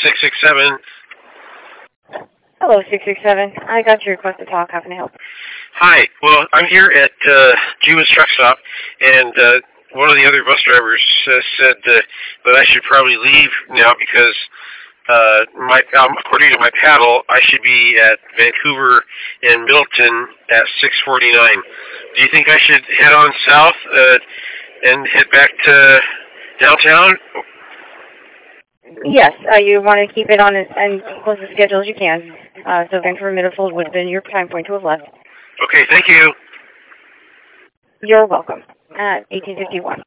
667. Hello, 667. I got your request to talk. How can I help? Hi. Well, I'm here at Juma's Truck Stop, and one of the other bus drivers said that I should probably leave now because according to my paddle, I should be at Vancouver and Milton at 6:49. Do you think I should head on south and head back to downtown? Yes, you want to keep it on as close to schedule as you can. So Vancouver Middlefield would have been your time point to have left. Okay, thank you. You're welcome. 1851.